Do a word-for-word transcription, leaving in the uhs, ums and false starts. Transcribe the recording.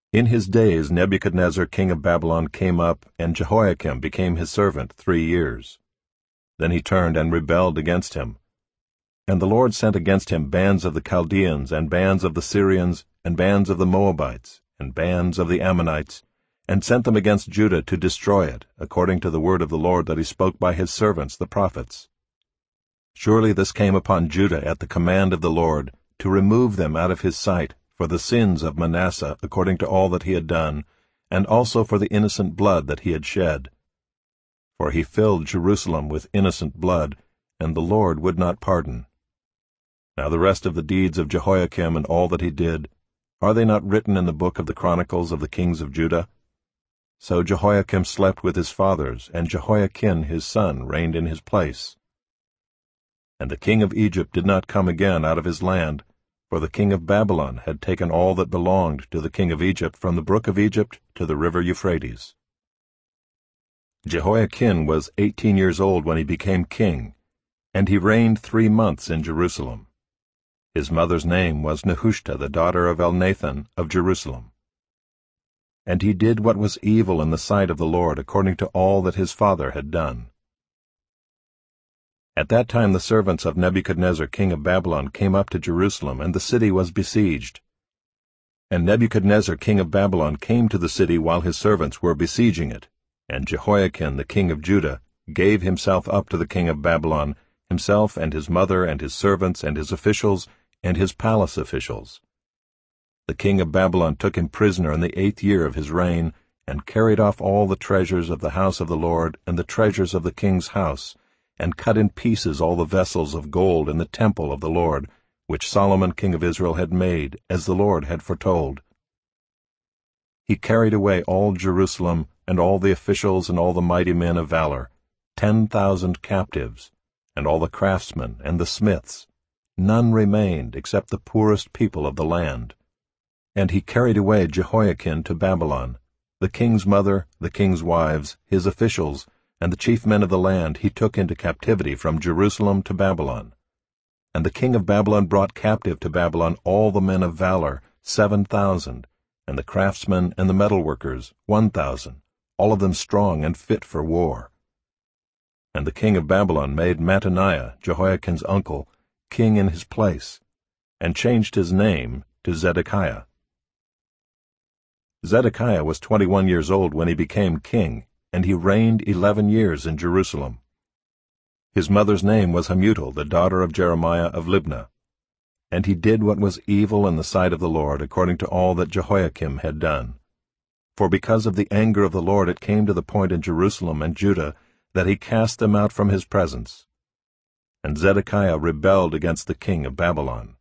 In his days Nebuchadnezzar king of Babylon came up, and Jehoiakim became his servant three years. Then he turned and rebelled against him. And the Lord sent against him bands of the Chaldeans, and bands of the Syrians, and bands of the Moabites, and bands of the Ammonites, and sent them against Judah to destroy it, according to the word of the Lord that he spoke by his servants the prophets. Surely this came upon Judah at the command of the Lord, to remove them out of his sight, for the sins of Manasseh according to all that he had done, and also for the innocent blood that he had shed. For he filled Jerusalem with innocent blood, and the Lord would not pardon. Now the rest of the deeds of Jehoiakim and all that he did, are they not written in the book of the Chronicles of the kings of Judah? So Jehoiakim slept with his fathers, and Jehoiachin his son reigned in his place. And the king of Egypt did not come again out of his land, for the king of Babylon had taken all that belonged to the king of Egypt from the brook of Egypt to the river Euphrates. Jehoiachin was eighteen years old when he became king, and he reigned three months in Jerusalem. His mother's name was Nehushta, the daughter of Elnathan of Jerusalem. And he did what was evil in the sight of the Lord, according to all that his father had done. At that time the servants of Nebuchadnezzar king of Babylon came up to Jerusalem, and the city was besieged. And Nebuchadnezzar king of Babylon came to the city while his servants were besieging it, and Jehoiachin the king of Judah gave himself up to the king of Babylon, himself and his mother and his servants and his officials and his palace officials. The king of Babylon took him prisoner in the eighth year of his reign, and carried off all the treasures of the house of the Lord and the treasures of the king's house, and cut in pieces all the vessels of gold in the temple of the Lord, which Solomon king of Israel had made, as the Lord had foretold. He carried away all Jerusalem, and all the officials and all the mighty men of valor, ten thousand captives, and all the craftsmen and the smiths. None remained except the poorest people of the land. And he carried away Jehoiachin to Babylon. The king's mother, the king's wives, his officials, and the chief men of the land he took into captivity from Jerusalem to Babylon. And the king of Babylon brought captive to Babylon all the men of valor, seven thousand, and the craftsmen and the metalworkers, one thousand, all of them strong and fit for war. And the king of Babylon made Mattaniah, Jehoiachin's uncle, king in his place, and changed his name to Zedekiah. Zedekiah was twenty-one years old when he became king, and he reigned eleven years in Jerusalem. His mother's name was Hamutal, the daughter of Jeremiah of Libnah. And he did what was evil in the sight of the Lord, according to all that Jehoiakim had done. For because of the anger of the Lord it came to the point in Jerusalem and Judah that he cast them out from his presence. And Zedekiah rebelled against the king of Babylon.